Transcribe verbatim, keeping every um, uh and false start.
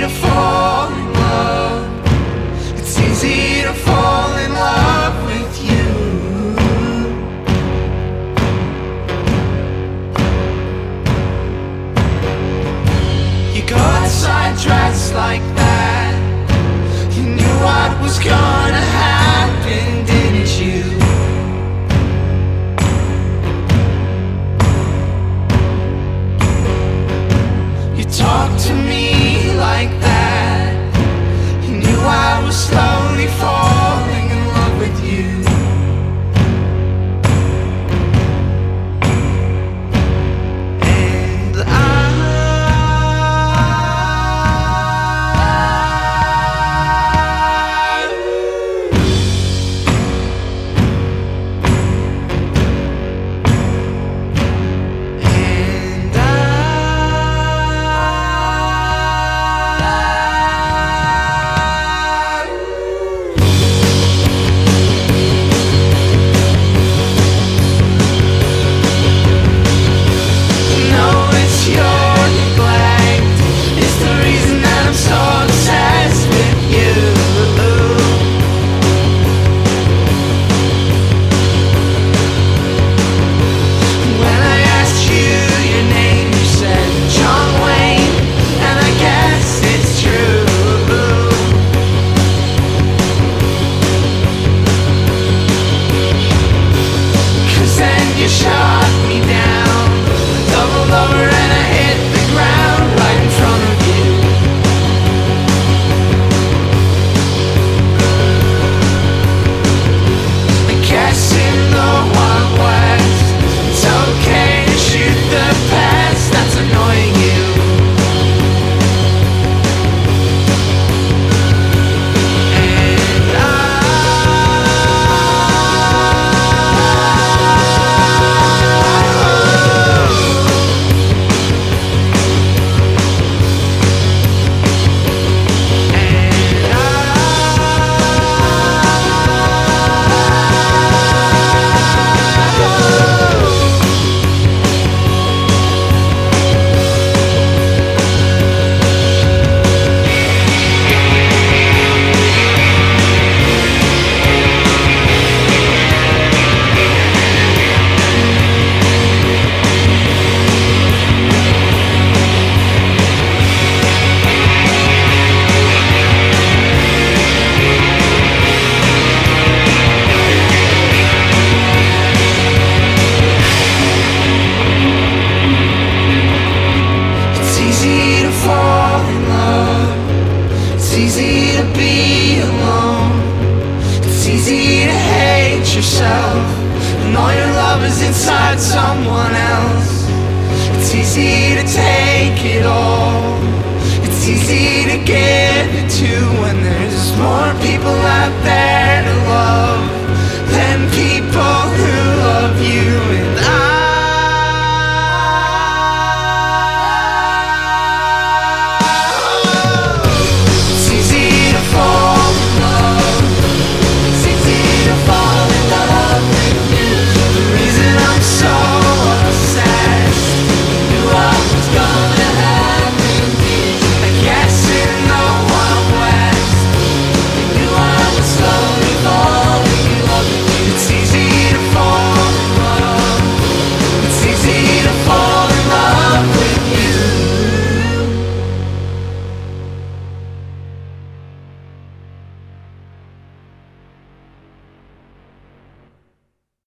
to fall in love. It's easy to fall in love with you. You got sidetracked like that. You knew what was gonna happen, didn't you? You talked to me like that. You knew I was slowly falling in love with you. And I shot me down, doubled over and I hit the ground right in front of you. I guess in the Wild West, it's okay to shoot the past that's annoying you. And I easy to be alone. It's easy to hate yourself and all your love is inside someone else. It's easy to take it all. It's easy to give it to